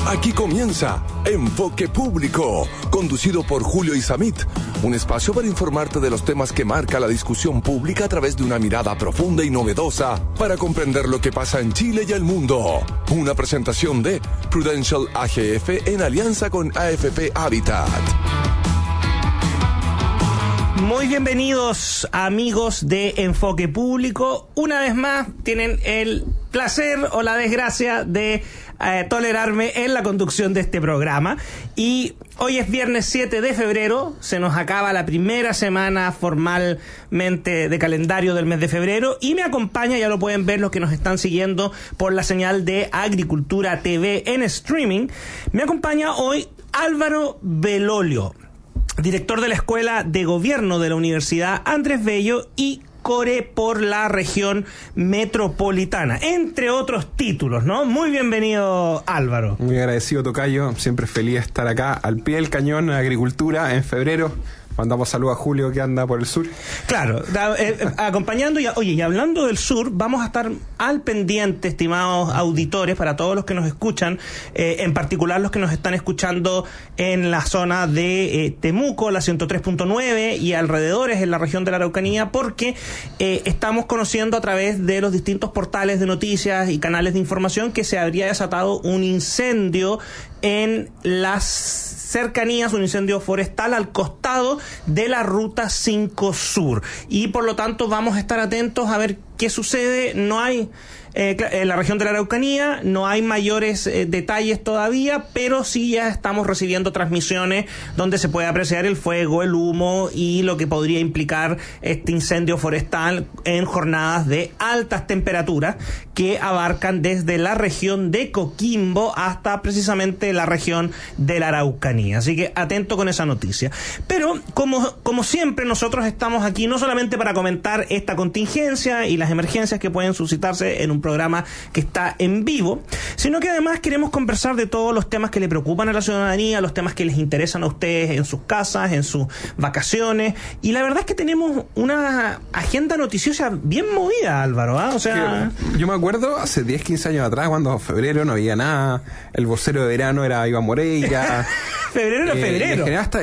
Aquí comienza Enfoque Público, conducido por Julio Isamit, un espacio para informarte de los temas que marca la discusión pública a través de una mirada profunda y novedosa para comprender lo que pasa en Chile y el mundo. Una presentación de Prudential AGF en alianza con AFP Habitat. Muy bienvenidos, amigos de Enfoque Público. Una vez más tienen el placer o la desgracia de tolerarme en la conducción de este programa. Y hoy es viernes 7 de febrero, se nos acaba la primera semana formalmente de calendario del mes de febrero y me acompaña, ya lo pueden ver los que nos están siguiendo por la señal de Agricultura TV en streaming, me acompaña hoy Álvaro Belolio, director de la Escuela de Gobierno de la Universidad Andrés Bello y core por la región metropolitana, entre otros títulos, ¿no? Muy bienvenido, Álvaro. Muy agradecido, tocayo, siempre feliz de estar acá al pie del cañón en Agricultura en febrero. Mandamos saludos a Julio que anda por el sur. Claro, acompañando y hablando del sur, vamos a estar al pendiente, estimados auditores, para todos los que nos escuchan, en particular los que nos están escuchando en la zona de Temuco, la 103.9 y alrededores en la región de la Araucanía, porque estamos conociendo a través de los distintos portales de noticias y canales de información que se habría desatado un incendio en las cercanías, un incendio forestal al costado de la Ruta 5 Sur. Y por lo tanto vamos a estar atentos a ver qué sucede. No hay, en la región de la Araucanía, no hay mayores detalles todavía, pero sí ya estamos recibiendo transmisiones donde se puede apreciar el fuego, el humo y lo que podría implicar este incendio forestal en jornadas de altas temperaturas que abarcan desde la región de Coquimbo hasta precisamente la región de la Araucanía. Así que atento con esa noticia. Pero como siempre, nosotros estamos aquí no solamente para comentar esta contingencia y las emergencias que pueden suscitarse en un programa que está en vivo, sino que además queremos conversar de todos los temas que le preocupan a la ciudadanía, los temas que les interesan a ustedes en sus casas, en sus vacaciones, y la verdad es que tenemos una agenda noticiosa bien movida, Álvaro, ¿eh? O sea... Yo me acuerdo hace 10, 15 años atrás, cuando en febrero no había nada, el vocero de verano era Iván Moreira. Febrero era febrero.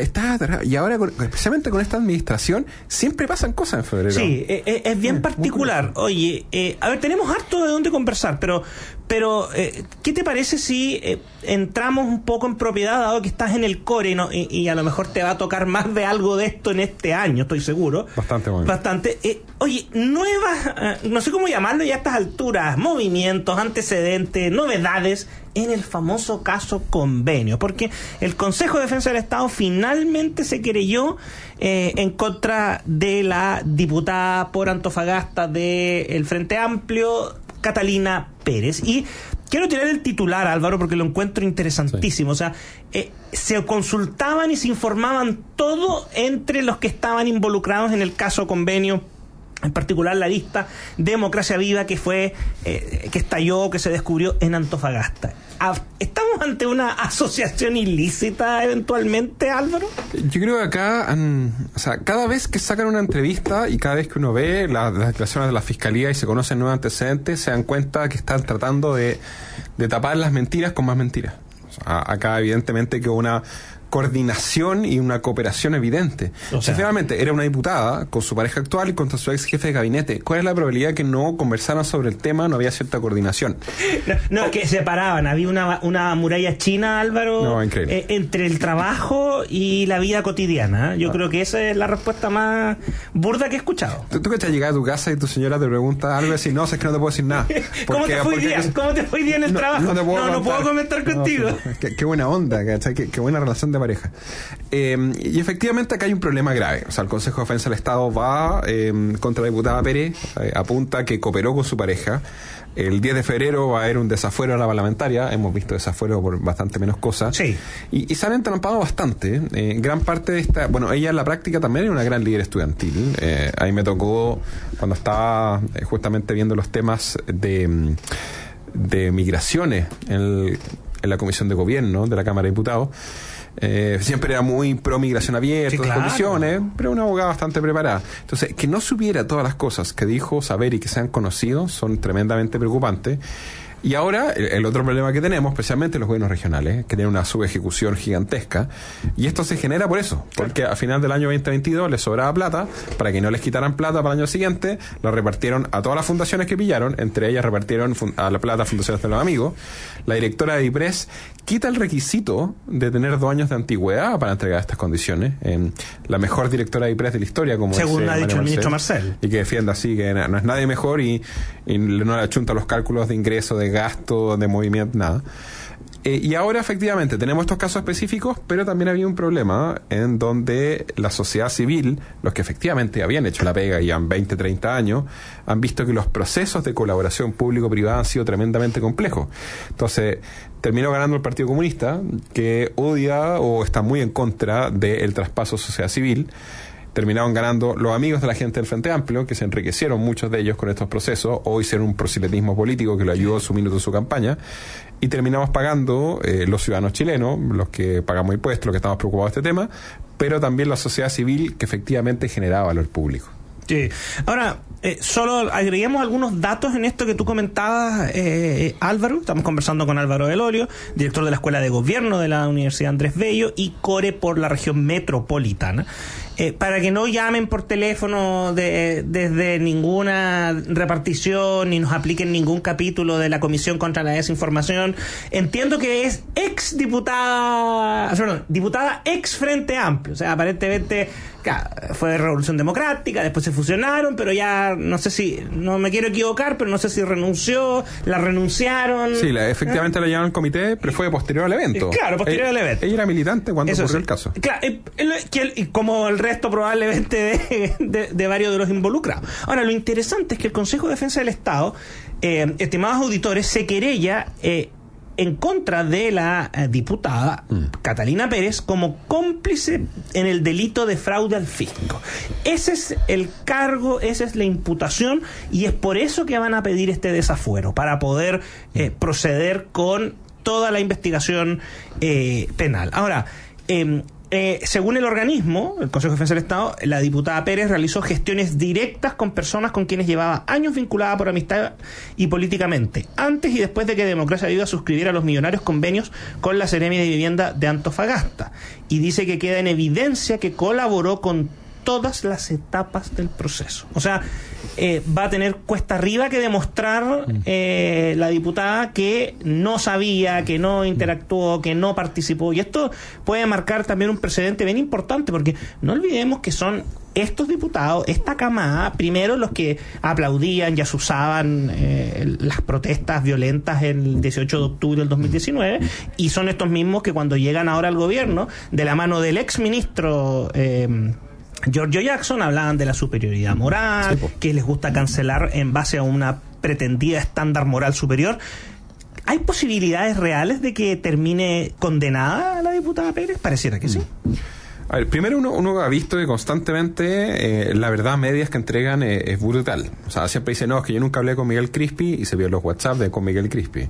Y ahora, especialmente con esta administración, siempre pasan cosas en febrero. Sí, es bien particular. Oye, a ver, tenemos harto de dónde conversar, pero ¿qué te parece si entramos un poco en propiedad, dado que estás en el core y a lo mejor te va a tocar más de algo de esto en este año, estoy seguro? Bastante bueno. Bastante. Oye, nuevas, no sé cómo llamarlo ya a estas alturas, movimientos, antecedentes, novedades en el famoso caso Convenio, porque el Consejo de Defensa del Estado finalmente se querelló en contra de la diputada por Antofagasta del Frente Amplio, Catalina Pérez. Y quiero tirar el titular, Álvaro, porque lo encuentro interesantísimo. Sí. O sea, se consultaban y se informaban todo entre los que estaban involucrados en el caso Convenio, en particular la lista Democracia Viva que fue que estalló, que se descubrió en Antofagasta. ¿Estamos ante una asociación ilícita eventualmente, Álvaro? Yo creo que acá, o sea, cada vez que sacan una entrevista y cada vez que uno ve las declaraciones de la Fiscalía y se conocen nuevos antecedentes, se dan cuenta que están tratando de tapar las mentiras con más mentiras. O sea, acá evidentemente que una coordinación y una cooperación evidente. O sea, finalmente era una diputada con su pareja actual y contra su ex jefe de gabinete. ¿Cuál es la probabilidad que no conversaran sobre el tema? No había cierta coordinación. No, que separaban. Había una muralla china, Álvaro, no, increíble, entre el trabajo y la vida cotidiana. Yo creo que esa es la respuesta más burda que he escuchado. ¿Tú que te has llegado a tu casa y tu señora te pregunta algo y decís, no, es que no te puedo decir nada? ¿Cómo te fue día en el trabajo? No puedo comentar contigo. Qué buena onda, qué buena relación de pareja. Y efectivamente acá hay un problema grave. O sea, el Consejo de Defensa del Estado va contra la diputada Pérez, apunta que cooperó con su pareja. El 10 de febrero va a haber un desafuero a la parlamentaria. Hemos visto desafuero por bastante menos cosas. Sí. Y se han entrampado bastante. Gran parte de esta... Bueno, ella en la práctica también era una gran líder estudiantil. Ahí me tocó, cuando estaba justamente viendo los temas de migraciones en la Comisión de Gobierno de la Cámara de Diputados, siempre era muy pro migración abierta, sí, claro, condiciones, pero una abogada bastante preparada. Entonces, que no supiera todas las cosas que dijo saber y que se han conocido son tremendamente preocupantes. Y ahora, el otro problema que tenemos, especialmente los gobiernos regionales, que tienen una subejecución gigantesca, y esto se genera por eso, porque a final del año 2022 les sobraba plata, para que no les quitaran plata para el año siguiente, la repartieron a todas las fundaciones que pillaron, entre ellas repartieron a la plata a Fundaciones de los Amigos. La directora de IPRES quita el requisito de tener 2 años de antigüedad para entregar estas condiciones. La mejor directora de IPRES de la historia, como según ha dicho el ministro Marcel. Y que defiende así que no es nadie mejor y no le achunta los cálculos de ingreso, de gasto, de movimiento, nada. Y ahora efectivamente tenemos estos casos específicos, pero también había un problema en donde la sociedad civil, los que efectivamente habían hecho la pega y han 20, 30 años, han visto que los procesos de colaboración público-privada han sido tremendamente complejos. Entonces, terminó ganando el Partido Comunista, que odia o está muy en contra del traspaso sociedad civil. Terminaron ganando los amigos de la gente del Frente Amplio, que se enriquecieron muchos de ellos con estos procesos, o hicieron un proselitismo político que lo ayudó en su minuto en su campaña, y terminamos pagando los ciudadanos chilenos, los que pagamos impuestos, los que estamos preocupados de este tema, pero también la sociedad civil que efectivamente generaba valor público. Sí. Ahora, solo agreguemos algunos datos en esto que tú comentabas, Álvaro. Estamos conversando con Álvaro Del Olio, director de la Escuela de Gobierno de la Universidad Andrés Bello y core por la región metropolitana. Para que no llamen por teléfono desde ninguna repartición ni nos apliquen ningún capítulo de la Comisión contra la Desinformación. Entiendo que es diputada ex Frente Amplio. O sea, aparentemente fue Revolución Democrática, después se fusionaron, pero ya no sé si, no me quiero equivocar, pero no sé si renunció, la renunciaron. Sí, efectivamente la llevaron al comité, pero fue posterior al evento. Claro, posterior al evento. Ella era militante cuando ocurrió el caso. Claro, y como el resto probablemente de varios de los involucrados. Ahora, lo interesante es que el Consejo de Defensa del Estado, estimados auditores, se querella en contra de la diputada Catalina Pérez como cómplice en el delito de fraude al fisco. Ese es el cargo, esa es la imputación, y es por eso que van a pedir este desafuero, para poder proceder con toda la investigación penal. Ahora, según el organismo, el Consejo de Defensa del Estado, la diputada Pérez realizó gestiones directas con personas con quienes llevaba años vinculada por amistad y políticamente, antes y después de que Democracia Viva suscribiera los millonarios convenios con la Seremi de Vivienda de Antofagasta. Y dice que queda en evidencia que colaboró con todas las etapas del proceso. O sea, va a tener cuesta arriba que demostrar la diputada que no sabía, que no interactuó, que no participó. Y esto puede marcar también un precedente bien importante, porque no olvidemos que son estos diputados, esta camada, primero los que aplaudían y asusaban las protestas violentas el 18 de octubre del 2019, y son estos mismos que cuando llegan ahora al gobierno, de la mano del ex ministro Giorgio Jackson, hablaban de la superioridad moral, que les gusta cancelar en base a una pretendida estándar moral superior. ¿Hay posibilidades reales de que termine condenada la diputada Pérez? Pareciera que sí. A ver, primero uno ha visto que constantemente la verdad a medias que entregan es brutal. O sea, siempre dicen, no, es que yo nunca hablé con Miguel Crispi, y se vio en los WhatsApp con Miguel Crispi.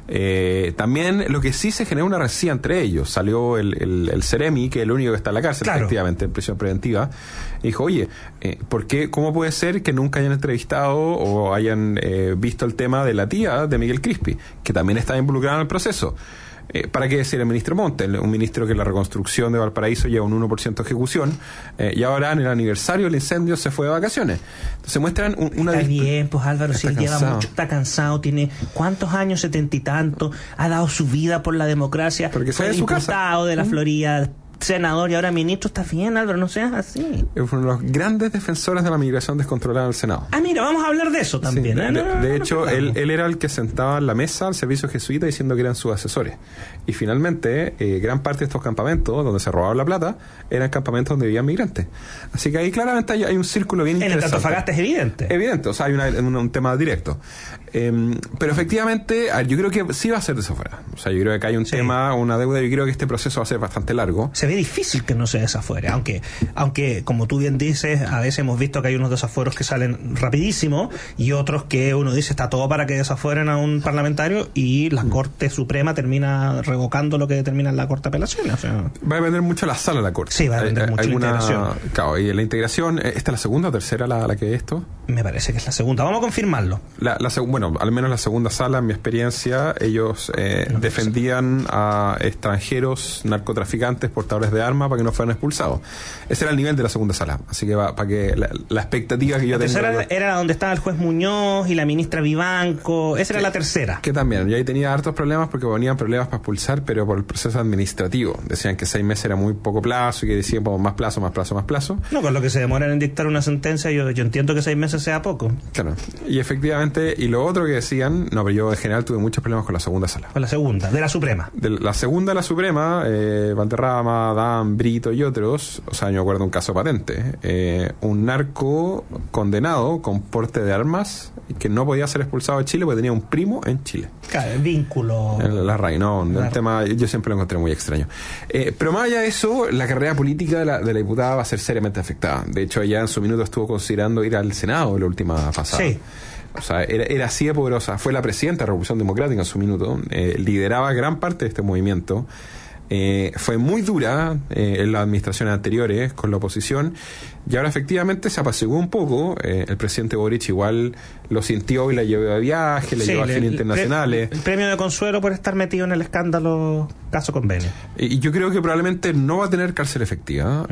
También lo que sí se genera una rencilla entre ellos. Salió el Seremi, que es el único que está en la cárcel, claro, efectivamente, en prisión preventiva, y dijo, oye, ¿cómo puede ser que nunca hayan entrevistado o hayan visto el tema de la tía de Miguel Crispi, que también está involucrada en el proceso? ¿Para qué decir el ministro Montes? Un ministro que en la reconstrucción de Valparaíso lleva un 1% de ejecución, y ahora en el aniversario del incendio se fue de vacaciones. Entonces muestran una... Está bien, pues Álvaro, si él lleva mucho, está cansado, tiene ¿cuántos años? 70 y tanto, ha dado su vida por la democracia, fue diputado de la Florida, senador y ahora ministro. Está bien, Álvaro, no seas así. Es uno de los grandes defensores de la migración descontrolada del Senado. Mira, vamos a hablar de eso también. Sí, de hecho, él era el que sentaba en la mesa al servicio jesuita diciendo que eran sus asesores. Y finalmente, gran parte de estos campamentos donde se robaba la plata eran campamentos donde vivían migrantes. Así que ahí claramente hay un círculo bien interesante. En el Antofagasta es evidente. Evidente, o sea, hay un tema directo. Pero efectivamente, yo creo que sí va a ser de esa fuera. O sea, yo creo que hay un tema, una deuda, y yo creo que este proceso va a ser bastante largo. Se ve difícil que no se desafuere, aunque como tú bien dices, a veces hemos visto que hay unos desafueros que salen rapidísimo y otros que uno dice está todo para que desafueren a un parlamentario y la Corte Suprema termina revocando lo que determina la Corte de Apelaciones. O sea, va a depender mucho la sala de la Corte. Sí, va a depender mucho la integración. Claro, y la integración, ¿esta es la segunda o tercera la que es esto? Me parece que es la segunda. Vamos a confirmarlo. bueno, al menos la segunda sala, en mi experiencia, ellos defendían a extranjeros narcotraficantes, portadores de armas, para que no fueran expulsados. Ese era el nivel de la segunda sala. Así que para que la expectativa que yo tenía... La tercera era donde estaba el juez Muñoz y la ministra Vivanco. Esa era la tercera. Que también, yo ahí tenía hartos problemas porque ponían problemas para expulsar, pero por el proceso administrativo. Decían que 6 meses era muy poco plazo y que decían más plazo. No, con lo que se demoran en dictar una sentencia, yo entiendo que 6 meses sea poco. Claro. Y efectivamente, y lo otro que decían, no, pero yo en general tuve muchos problemas con la segunda sala. Con la segunda, de la Suprema. De la segunda de la Suprema, Valderrama, Dan, Brito y otros, o sea, yo me acuerdo de un caso patente. Un narco condenado con porte de armas que no podía ser expulsado de Chile porque tenía un primo en Chile. Claro, el vínculo. La raíz, no, el tema yo siempre lo encontré muy extraño. Pero más allá de eso, la carrera política de la diputada va a ser seriamente afectada. De hecho, ella en su minuto estuvo considerando ir al Senado la última pasada. Sí. O sea, era así de poderosa. Fue la presidenta de la Revolución Democrática en su minuto. Lideraba gran parte de este movimiento. Fue muy dura en las administraciones anteriores con la oposición, y ahora efectivamente se apaciguó un poco. El presidente Boric igual lo sintió y la llevó de viaje, le llevó a fines internacionales. El premio de consuelo por estar metido en el escándalo caso convenio. Y yo creo que probablemente no va a tener cárcel efectiva.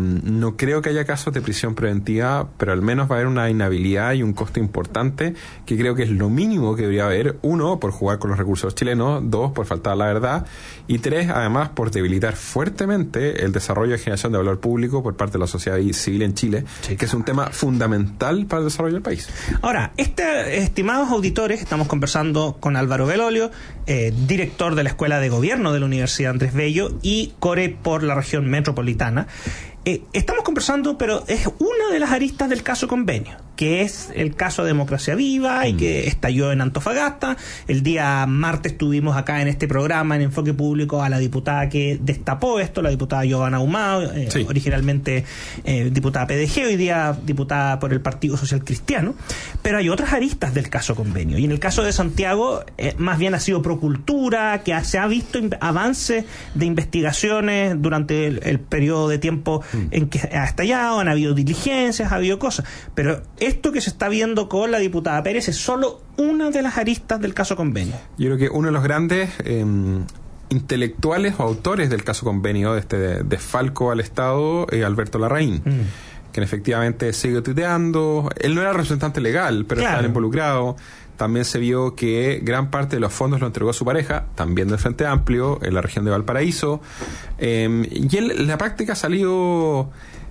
No creo que haya casos de prisión preventiva, pero al menos va a haber una inhabilidad y un costo importante, que creo que es lo mínimo que debería haber. 1, por jugar con los recursos chilenos. 2, por faltar a la verdad. Y 3, además, por debilitar fuertemente el desarrollo y generación de valor público por parte de la sociedad civil en Chile, sí, que es un tema fundamental para el desarrollo del país. Ahora, estimados auditores, estamos conversando con Álvaro Belolio, director de la Escuela de Gobierno de la Universidad Andrés Bello y core por la región metropolitana. Estamos conversando, pero es una de las aristas del caso convenio, que es el caso Democracia Viva y que estalló en Antofagasta. El día martes tuvimos acá en este programa, en Enfoque Público, a la diputada que destapó esto, la diputada Giovanna Humao, sí, originalmente diputada PDG, hoy día diputada por el Partido Social Cristiano. Pero hay otras aristas del caso convenio, y en el caso de Santiago más bien ha sido Procultura, que se ha visto avance de investigaciones durante el periodo de tiempo en que ha estallado, han habido diligencias, ha habido cosas, pero esto que se está viendo con la diputada Pérez es solo una de las aristas del caso convenio. Yo creo que uno de los grandes intelectuales o autores del caso convenio, de este desfalco al Estado, es Alberto Larraín, que efectivamente sigue tuiteando. Él no era representante legal, pero claro, estaba involucrado. También se vio que gran parte de los fondos lo entregó a su pareja, también del Frente Amplio, en la región de Valparaíso. Y él en la práctica ha salido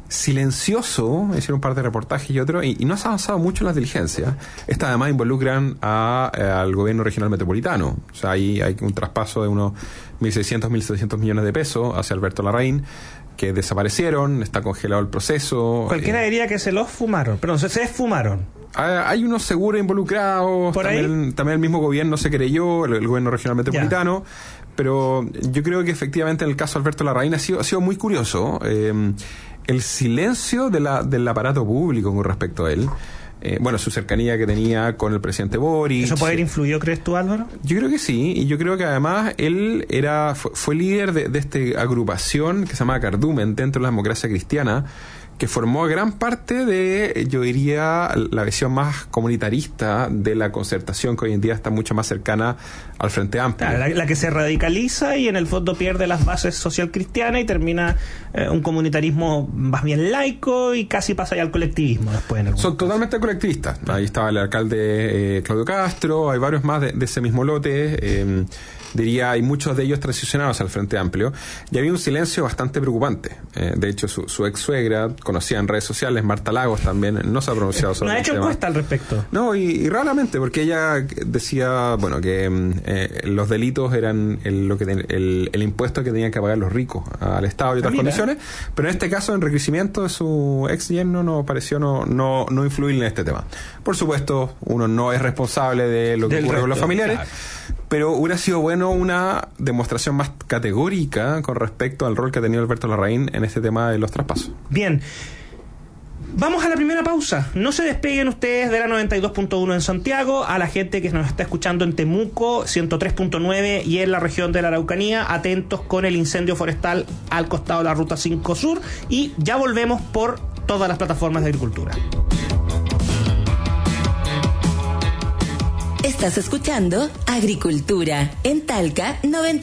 silencioso, hicieron un par de reportajes y otro, y no se ha avanzado mucho en las diligencias. Estas además involucran al gobierno regional metropolitano. O sea, hay un traspaso de unos 1.600, 1.700 millones de pesos hacia Alberto Larraín, que desaparecieron, está congelado el proceso. Cualquiera diría que se los fumaron, perdón, se esfumaron. Hay unos seguros involucrados, también el mismo gobierno se creyó, el gobierno regional metropolitano, pero yo creo que efectivamente en el caso de Alberto Larraín ha sido muy curioso el silencio del aparato público con respecto a él. Su cercanía que tenía con el presidente Boric. ¿Eso puede haber influido, crees tú, Álvaro? Yo creo que sí, y yo creo que además él fue líder de esta agrupación que se llama Cardumen dentro de la democracia cristiana, que formó gran parte de, yo diría, la visión más comunitarista de la concertación, que hoy en día está mucho más cercana al Frente Amplio. Claro, la que se radicaliza y en el fondo pierde las bases social cristianas y termina un comunitarismo más bien laico y casi pasa ya al colectivismo después. Son totalmente colectivistas. Ahí estaba el alcalde Claudio Castro, hay varios más de ese mismo lote. Diría, hay muchos de ellos transicionados al Frente Amplio, y había un silencio bastante preocupante. De hecho, su ex suegra, conocida en redes sociales, Marta Lagos, también no se ha pronunciado sobre el tema. ¿No ha hecho encuesta al respecto? No, y raramente, porque ella decía, que los delitos eran el impuesto que tenían que pagar los ricos al Estado y otras condiciones, pero en este caso, en enriquecimiento de su ex yerno, no pareció no influir en este tema. Por supuesto, uno no es responsable de lo que ocurre con los familiares, claro, pero hubiera sido bueno una demostración más categórica con respecto al rol que ha tenido Alberto Larraín en este tema de los traspasos. Bien. Vamos a la primera pausa. No se despeguen ustedes de la 92.1 en Santiago. A la gente que nos está escuchando en Temuco, 103.9 y en la región de la Araucanía, atentos con el incendio forestal al costado de la Ruta 5 Sur. Y ya volvemos por todas las plataformas de agricultura. Estás escuchando Agricultura en Talca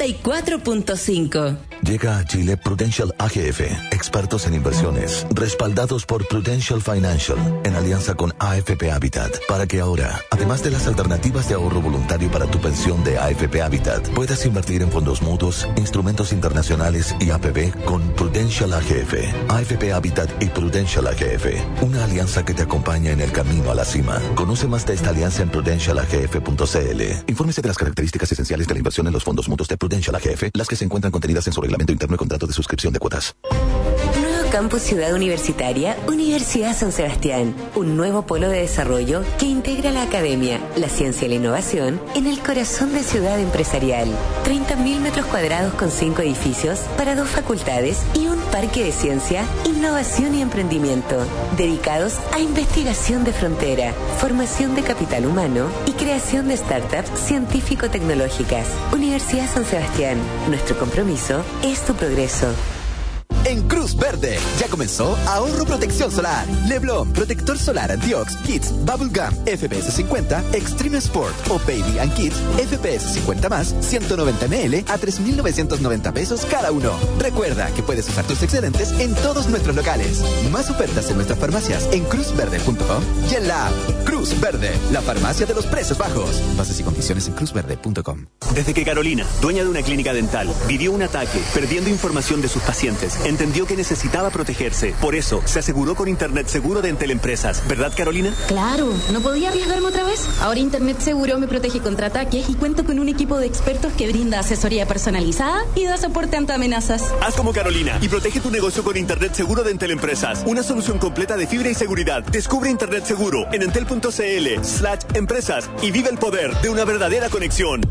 94.5. Llega a Chile Prudential AGF, expertos en inversiones, respaldados por Prudential Financial, en alianza con AFP Habitat, para que ahora, además de las alternativas de ahorro voluntario para tu pensión de AFP Habitat, puedas invertir en fondos mutuos, instrumentos internacionales y APB con Prudential AGF, AFP Habitat y Prudential AGF, una alianza que te acompaña en el camino a la cima. Conoce más de esta alianza en prudentialagf.cl. Infórmese de las características esenciales de la inversión en los fondos mutuos de Prudential AGF, las que se encuentran contenidas en su reglamento interno y contrato de suscripción de cuotas. Nuevo Campus Ciudad Universitaria, Universidad San Sebastián. Un nuevo polo de desarrollo que integra la academia, la ciencia y la innovación en el corazón de ciudad empresarial. 30.000 metros cuadrados con 5 edificios para 2 facultades y un parque de ciencia, innovación y emprendimiento, dedicados a investigación de frontera, formación de capital humano y creación de startups científico-tecnológicas. Universidad San Sebastián. Nuestro compromiso es tu progreso. En Cruz Verde ya comenzó Ahorro Protección Solar. Leblon, protector solar Antiox, Kids, Bubblegum, FPS 50, Extreme Sport o Baby and Kids, FPS 50 más, 190 ml a 3.990 pesos cada uno. Recuerda que puedes usar tus excedentes en todos nuestros locales. Más ofertas en nuestras farmacias en cruzverde.com y en la app Cruz Verde, la farmacia de los precios bajos. Bases y condiciones en cruzverde.com. Desde que Carolina, dueña de una clínica dental, vivió un ataque perdiendo información de sus pacientes, entendió que necesitaba protegerse. Por eso, se aseguró con Internet Seguro de Entel Empresas. ¿Verdad, Carolina? Claro, no podía arriesgarme otra vez. Ahora Internet Seguro me protege contra ataques y cuento con un equipo de expertos que brinda asesoría personalizada y da soporte ante amenazas. Haz como Carolina y protege tu negocio con Internet Seguro de Entel Empresas. Una solución completa de fibra y seguridad. Descubre Internet Seguro en entel.cl/empresas y vive el poder de una verdadera conexión.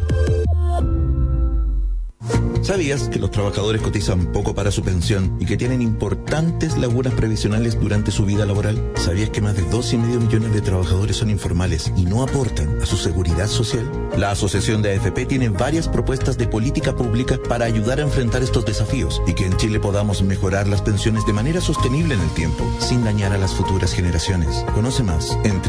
¿Sabías que los trabajadores cotizan poco para su pensión y que tienen importantes lagunas previsionales durante su vida laboral? ¿Sabías que más de 2,5 millones de trabajadores son informales y no aportan a su seguridad social? La Asociación de AFP tiene varias propuestas de política pública para ayudar a enfrentar estos desafíos y que en Chile podamos mejorar las pensiones de manera sostenible en el tiempo, sin dañar a las futuras generaciones. Conoce más en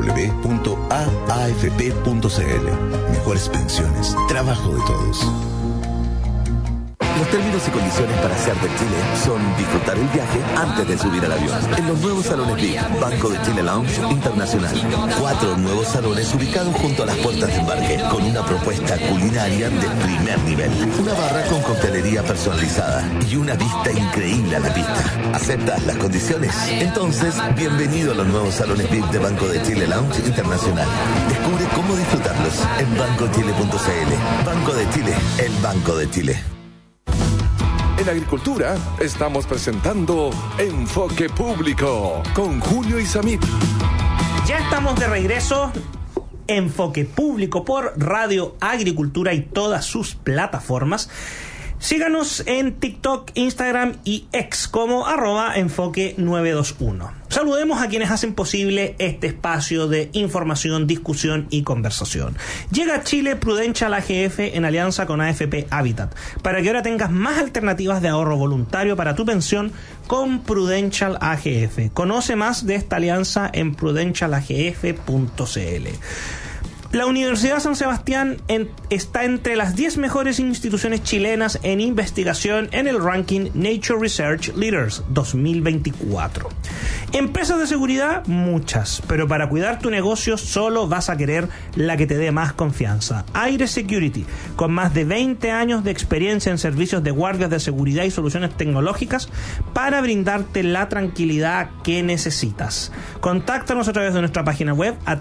www.aafp.cl. Mejores pensiones, trabajo de todos. Los términos y condiciones para hacer de Chile son disfrutar el viaje antes de subir al avión. En los nuevos salones VIP, Banco de Chile Lounge Internacional. 4 nuevos salones ubicados junto a las puertas de embarque, con una propuesta culinaria de primer nivel. Una barra con coctelería personalizada y una vista increíble a la pista. ¿Aceptas las condiciones? Entonces, bienvenido a los nuevos salones VIP de Banco de Chile Lounge Internacional. Descubre cómo disfrutarlos en bancochile.cl. Banco de Chile, el Banco de Chile. En Agricultura estamos presentando Enfoque Público con Julio Isamit. Ya estamos de regreso. Enfoque Público por Radio Agricultura y todas sus plataformas. Síganos en TikTok, Instagram y X como @enfoque921. Saludemos a quienes hacen posible este espacio de información, discusión y conversación. Llega a Chile Prudential AGF en alianza con AFP Habitat, para que ahora tengas más alternativas de ahorro voluntario para tu pensión con Prudential AGF. Conoce más de esta alianza en prudentialagf.cl. La Universidad San Sebastián está entre las 10 mejores instituciones chilenas en investigación en el ranking Nature Research Leaders 2024. Empresas de seguridad, muchas, pero para cuidar tu negocio solo vas a querer la que te dé más confianza. Aire Security, con más de 20 años de experiencia en servicios de guardias de seguridad y soluciones tecnológicas para brindarte la tranquilidad que necesitas. Contáctanos a través de nuestra página web a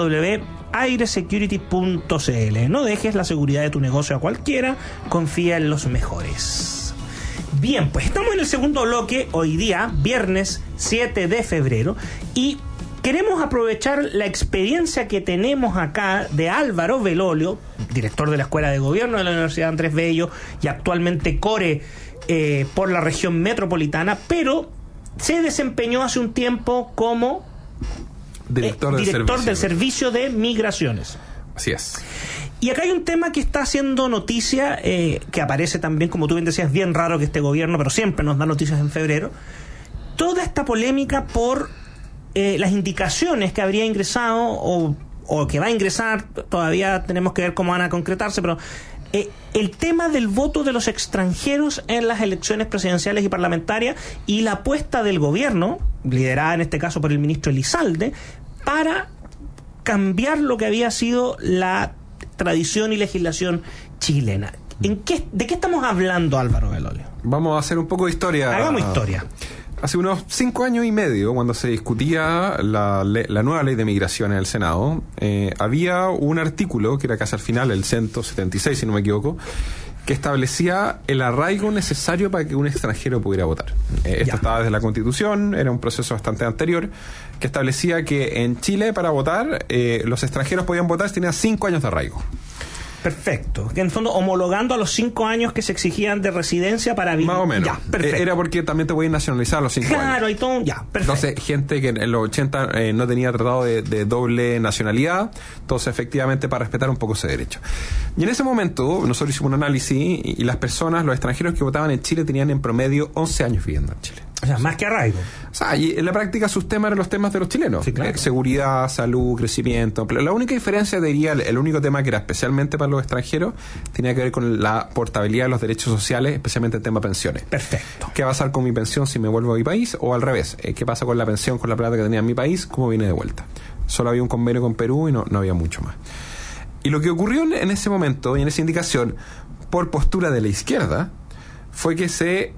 www.airesecurity.cl. No dejes la seguridad de tu negocio a cualquiera, confía en los mejores. Bien, pues estamos en el segundo bloque, hoy día, viernes 7 de febrero, y queremos aprovechar la experiencia que tenemos acá de Álvaro Belolio, director de la Escuela de Gobierno de la Universidad Andrés Bello y actualmente core por la región metropolitana, pero se desempeñó hace un tiempo como director del servicio de migraciones. Así es. Y acá hay un tema que está haciendo noticia, que aparece también, como tú bien decías, bien raro que este gobierno, pero siempre nos da noticias en febrero. Toda esta polémica por las indicaciones que habría ingresado o o que va a ingresar, todavía tenemos que ver cómo van a concretarse, pero el tema del voto de los extranjeros en las elecciones presidenciales y parlamentarias y la apuesta del gobierno, liderada en este caso por el ministro Elizalde, para cambiar lo que había sido la tradición y legislación chilena. ¿De qué estamos hablando, Álvaro Belolio? Vamos a hacer un poco de historia. Hagamos historia. Hace unos 5 años y medio, cuando se discutía la nueva ley de migración en el Senado, había un artículo, que era casi al final, el 176, si no me equivoco, que establecía el arraigo necesario para que un extranjero pudiera votar. Esto estaba desde la Constitución, era un proceso bastante anterior, que establecía que en Chile, para votar, los extranjeros podían votar si tenían 5 años de arraigo. Perfecto. Que en el fondo homologando a los 5 años que se exigían de residencia para vivir. Más o menos. Ya, perfecto. Era porque también te podían nacionalizar a los 5 años. Claro, hay todo. Ya, perfecto. Entonces, gente que en los 80 no tenía tratado de doble nacionalidad, entonces efectivamente para respetar un poco ese derecho. Y en ese momento nosotros hicimos un análisis y las personas, los extranjeros que votaban en Chile tenían en promedio 11 años viviendo en Chile. O sea, más que arraigo. O sea, y en la práctica sus temas eran los temas de los chilenos. Sí, claro. Seguridad, salud, crecimiento. Pero la única diferencia, diría, el único tema que era especialmente para los extranjeros, tenía que ver con la portabilidad de los derechos sociales, especialmente el tema pensiones. Perfecto. ¿Qué va a pasar con mi pensión si me vuelvo a mi país? O al revés, ¿qué pasa con la pensión, con la plata que tenía en mi país? ¿Cómo viene de vuelta? Solo había un convenio con Perú y no había mucho más. Y lo que ocurrió en ese momento y en esa indicación, por postura de la izquierda, fue que se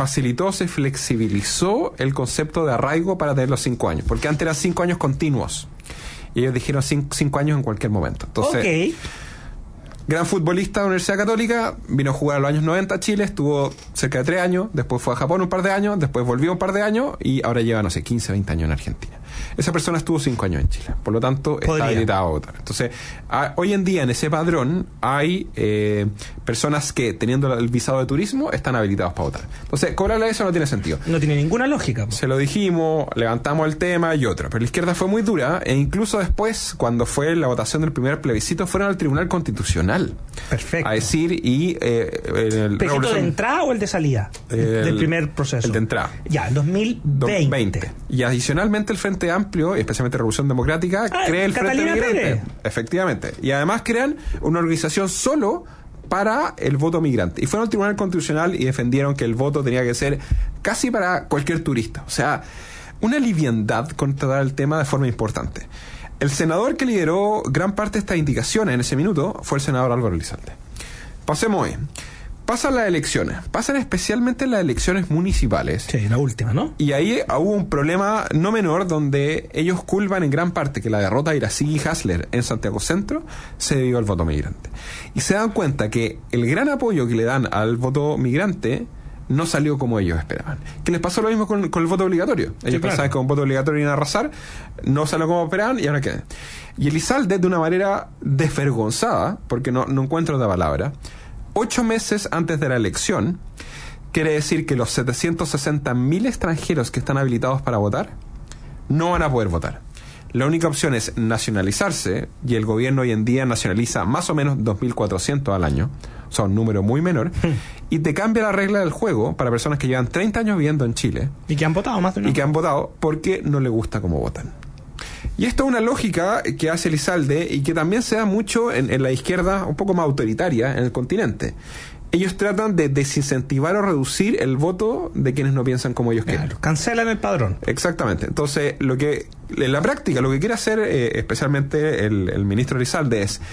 flexibilizó el concepto de arraigo para tener los 5 años, porque antes eran 5 años continuos y ellos dijeron 5 años en cualquier momento. Entonces, gran futbolista de la Universidad Católica, vino a jugar a los años 90 a Chile, estuvo cerca de 3 años, después fue a Japón un par de años, después volvió un par de años y ahora lleva, 15, 20 años en Argentina. Esa persona estuvo 5 años en Chile, por lo tanto está habilitado a votar. Entonces, hoy en día en ese padrón hay personas que, teniendo el visado de turismo, están habilitados para votar. Entonces, cobrarle eso no tiene sentido. No tiene ninguna lógica. Se lo dijimos, levantamos el tema y otro. Pero la izquierda fue muy dura e incluso después, cuando fue la votación del primer plebiscito, fueron al Tribunal Constitucional. Perfecto. A decir ¿El plebiscito de entrada o el de salida? Del primer proceso. El de entrada. Ya, el 2020. Y adicionalmente el Frente Amplio, y especialmente Revolución Democrática, crea el Frente Migrante. Efectivamente. Y además crean una organización solo para el voto migrante. Y fueron al Tribunal Constitucional y defendieron que el voto tenía que ser casi para cualquier turista. O sea, una liviandad con tratar el tema de forma importante. El senador que lideró gran parte de estas indicaciones en ese minuto fue el senador Álvaro Elizalde. Pasemos hoy. Pasan las elecciones, pasan especialmente las elecciones municipales. Sí, la última, ¿no? Y ahí hubo un problema no menor donde ellos culpan en gran parte que la derrota de Iracigui y Hasler en Santiago Centro se debió al voto migrante. Y se dan cuenta que el gran apoyo que le dan al voto migrante no salió como ellos esperaban. Que les pasó lo mismo con el voto obligatorio. Ellos pensaban que con voto obligatorio iban a arrasar, no salió como esperaban y ahora qué. Y Elizalde, de una manera desvergonzada, porque no encuentro otra palabra, 8 meses antes de la elección, quiere decir que los 760.000 extranjeros que están habilitados para votar no van a poder votar. La única opción es nacionalizarse, y el gobierno hoy en día nacionaliza más o menos 2.400 al año, o sea, un número muy menor, y te cambia la regla del juego para personas que llevan 30 años viviendo en Chile. Y que han votado más de una. Y que han votado porque no les gusta cómo votan. Y esto es una lógica que hace Elizalde y que también se da mucho en la izquierda un poco más autoritaria en el continente. Ellos tratan de desincentivar o reducir el voto de quienes no piensan como ellos quieren. Cancelan el padrón. Exactamente. Entonces, en la práctica, lo que quiere hacer especialmente el ministro Elizalde es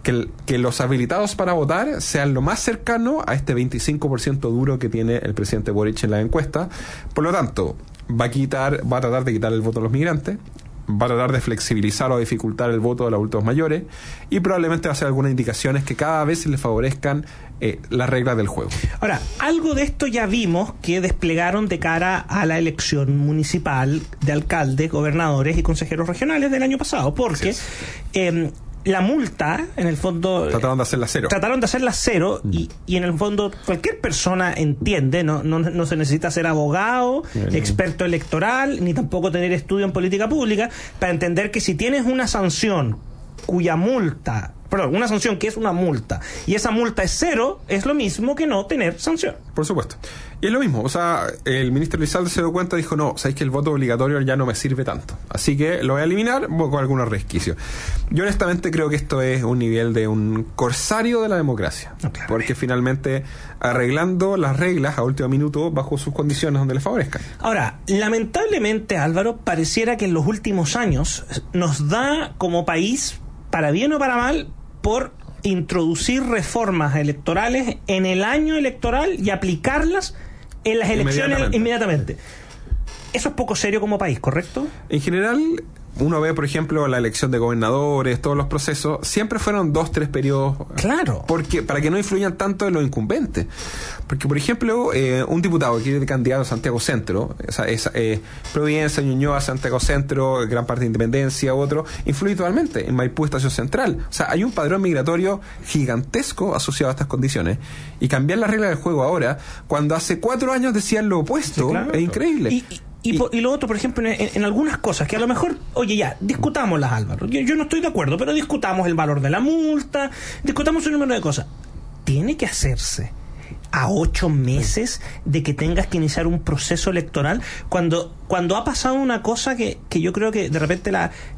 que los habilitados para votar sean lo más cercano a este 25% duro que tiene el presidente Boric en la encuesta. Por lo tanto, va a tratar de quitar el voto a los migrantes, va a tratar de flexibilizar o dificultar el voto de los adultos mayores y probablemente va a hacer algunas indicaciones que cada vez le favorezcan las reglas del juego. Ahora, algo de esto ya vimos que desplegaron de cara a la elección municipal de alcaldes, gobernadores y consejeros regionales del año pasado, porque la multa, en el fondo... Trataron de hacerla cero. Y en el fondo cualquier persona entiende, no se necesita ser abogado, experto electoral, ni tampoco tener estudio en política pública, para entender que si tienes una sanción cuya multa una sanción que es una multa, y esa multa es 0, es lo mismo que no tener sanción. Por supuesto. Y es lo mismo, o sea, el ministro Elizalde se dio cuenta y dijo, no, sabéis que el voto obligatorio ya no me sirve tanto, así que lo voy a eliminar con algunos resquicios. Yo honestamente creo que esto es un nivel de un corsario de la democracia, porque finalmente arreglando las reglas a último minuto bajo sus condiciones donde les favorezcan. Ahora, lamentablemente, Álvaro, pareciera que en los últimos años nos da como país, para bien o para mal, por introducir reformas electorales en el año electoral y aplicarlas en las elecciones inmediatamente. Eso es poco serio como país, ¿correcto? En general, uno ve, por ejemplo, la elección de gobernadores, todos los procesos, siempre fueron 2-3 periodos. Claro. Porque, para que no influyan tanto en los incumbentes. Porque, por ejemplo, un diputado que es candidato a Santiago Centro, o sea, es Providencia, Ñuñoa, Santiago Centro, gran parte de Independencia, otro, influye totalmente en Maipú, Estación Central. O sea, hay un padrón migratorio gigantesco asociado a estas condiciones. Y cambiar las reglas del juego ahora, cuando hace 4 años decían lo opuesto, sí, claro, es increíble. Y lo otro, por ejemplo, en algunas cosas que a lo mejor, oye, ya, discutámoslas, Álvaro. Yo no estoy de acuerdo, pero discutamos el valor de la multa, discutamos un número de cosas. Tiene que hacerse a 8 meses de que tengas que iniciar un proceso electoral, cuando ha pasado una cosa que yo creo que de repente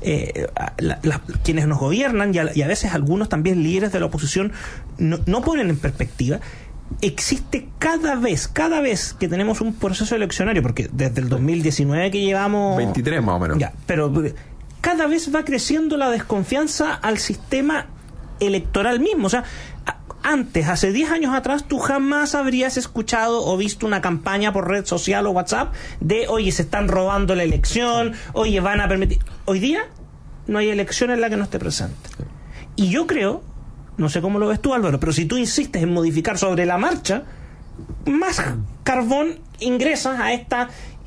quienes nos gobiernan y a veces algunos también líderes de la oposición no ponen en perspectiva. Existe cada vez que tenemos un proceso eleccionario, porque desde el 2019 que llevamos 23 más o menos, ya, pero cada vez va creciendo la desconfianza al sistema electoral mismo. O sea, antes, hace 10 años atrás, tú jamás habrías escuchado o visto una campaña por red social o WhatsApp de, oye, se están robando la elección, oye, van a permitir. Hoy día no hay elección en la que no esté presente. Y yo creo, no sé cómo lo ves tú, Álvaro, pero si tú insistes en modificar sobre la marcha, más carbón ingresas a esta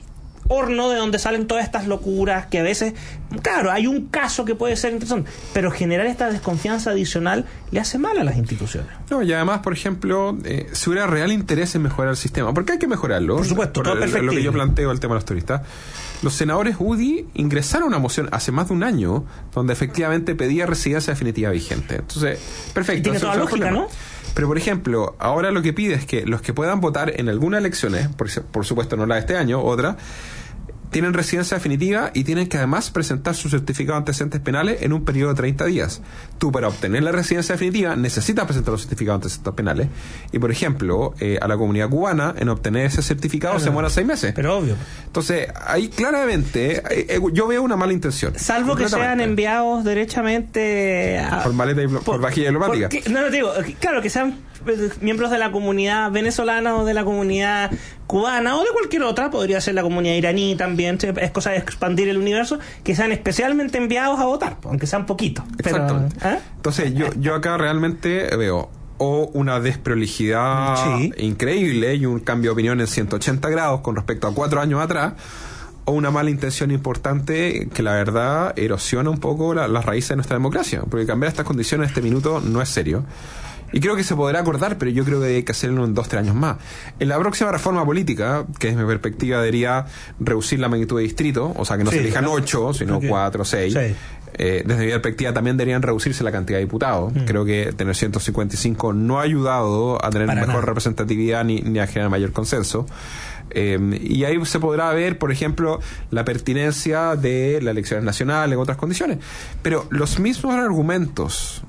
horno de donde salen todas estas locuras que a veces, claro, hay un caso que puede ser interesante, pero generar esta desconfianza adicional le hace mal a las instituciones. No, y además, por ejemplo, si hubiera real interés en mejorar el sistema, porque hay que mejorarlo. Por supuesto, todo perfecto. Lo que yo planteo, el tema de los turistas. Los senadores UDI ingresaron una moción hace más de un año donde efectivamente pedía residencia definitiva vigente. Entonces, perfecto. Y tiene toda lógica, ¿no? Pero, por ejemplo, ahora lo que pide es que los que puedan votar en algunas elecciones, por supuesto no la de este año, otra, tienen residencia definitiva y tienen que además presentar su certificado de antecedentes penales en un periodo de 30 días. Tú, para obtener la residencia definitiva, necesitas presentar los certificados de antecedentes penales. Y, por ejemplo, a la comunidad cubana, en obtener ese certificado se demora 6 meses. Pero obvio. Entonces, ahí claramente yo veo una mala intención. Salvo que sean enviados derechamente por maleta por vajilla diplomática. No, digo, claro, que sean miembros de la comunidad venezolana o de la comunidad cubana o de cualquier otra, podría ser la comunidad iraní también, es cosa de expandir el universo, que sean especialmente enviados a votar, aunque sean poquitos. Exactamente. Entonces yo acá realmente veo una desprolijidad increíble y un cambio de opinión en 180 grados con respecto a 4 años atrás, o una mala intención importante que la verdad erosiona un poco las raíces de nuestra democracia, porque cambiar estas condiciones en este minuto no es serio. Y creo que se podrá acordar, pero yo creo que hay que hacerlo en 2-3 años más. En la próxima reforma política, que es mi perspectiva, debería reducir la magnitud de distrito, o sea, que no se elijan 8, sino 4 o 6. Desde mi perspectiva también deberían reducirse la cantidad de diputados. Creo que tener 155 no ha ayudado a tener mejor representatividad ni a generar mayor consenso. Y ahí se podrá ver, por ejemplo, la pertinencia de las elecciones nacionales en otras condiciones. Pero los mismos argumentos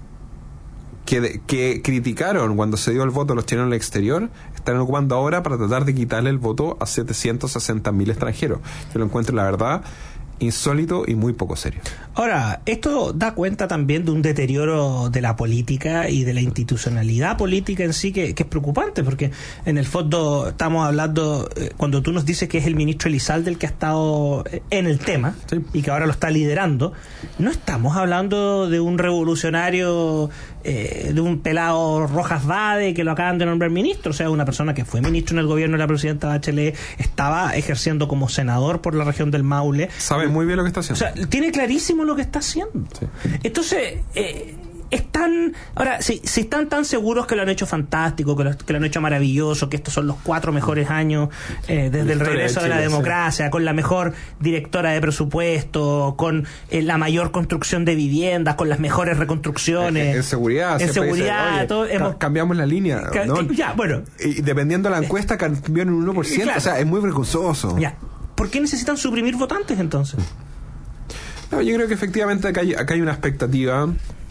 que criticaron cuando se dio el voto a los chilenos en el exterior están ocupando ahora para tratar de quitarle el voto a 760.000 extranjeros. Yo lo encuentro, la verdad, insólito y muy poco serio. Ahora, esto da cuenta también de un deterioro de la política y de la institucionalidad política en sí que es preocupante, porque en el fondo estamos hablando, cuando tú nos dices que es el ministro Elizalde el que ha estado en el tema y que ahora lo está liderando, no estamos hablando de un revolucionario, de un pelado Rojas Vade que lo acaban de nombrar ministro, o sea, una persona que fue ministro en el gobierno de la presidenta Bachelet, estaba ejerciendo como senador por la región del Maule. Sabe muy bien lo que está haciendo. O sea, tiene clarísimo lo que está haciendo. Entonces, Ahora, si están tan seguros que lo han hecho fantástico, que lo han hecho maravilloso, que estos son los 4 mejores años desde el regreso de la democracia, con la mejor directora de presupuesto, con la mayor construcción de viviendas, con las mejores reconstrucciones. En seguridad. Dice, todo, cambiamos la línea. ¿No? Ya, bueno. Y dependiendo de la encuesta, cambió en un 1%. Claro. O sea, es muy vergonzoso. Ya. ¿Por qué necesitan suprimir votantes entonces? No, yo creo que efectivamente acá hay una expectativa,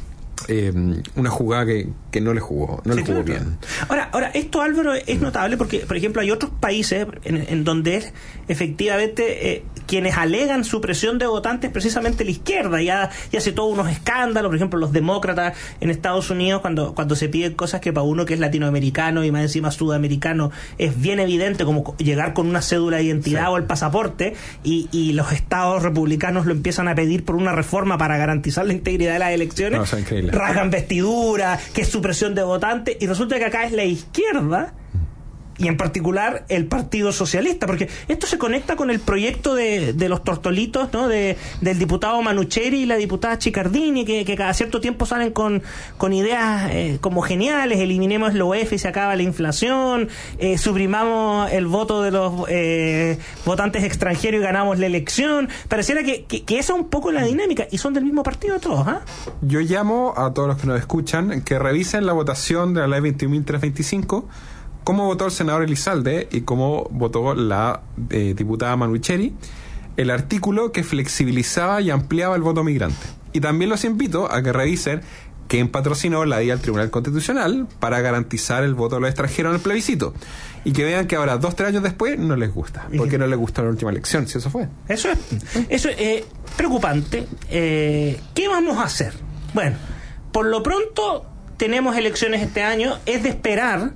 una jugada que no le jugó, jugó bien. Ahora, esto, Álvaro, es notable porque, por ejemplo, hay otros países en donde es efectivamente quienes alegan supresión de votantes precisamente la izquierda, y hace todos unos escándalos. Por ejemplo, los demócratas en Estados Unidos, cuando se piden cosas que para uno que es latinoamericano y más encima sudamericano es bien evidente, como llegar con una cédula de identidad o el pasaporte, y los estados republicanos lo empiezan a pedir por una reforma para garantizar la integridad de las elecciones. No, o sea, increíble. Rasgan vestidura, que es supresión de votantes, y resulta que acá es la izquierda, y en particular el Partido Socialista, porque esto se conecta con el proyecto de los tortolitos, ¿no? del diputado Manucheri y la diputada Chiccardini, que cada cierto tiempo salen con ideas como geniales: eliminemos el OEF y se acaba la inflación, suprimamos el voto de los votantes extranjeros y ganamos la elección. Pareciera que esa es un poco la dinámica, y son del mismo partido todos, ¿ah? Yo llamo a todos los que nos escuchan que revisen la votación de la ley 21.325, cómo votó el senador Elizalde y cómo votó la diputada Manucheri, el artículo que flexibilizaba y ampliaba el voto migrante. Y también los invito a que revisen quién patrocinó la ida al Tribunal Constitucional para garantizar el voto de los extranjeros en el plebiscito. Y que vean que ahora, 2-3 años después, no les gusta. Porque no les gustó la última elección, si eso fue. Eso es preocupante. ¿Qué vamos a hacer? Bueno, por lo pronto tenemos elecciones este año. Es de esperar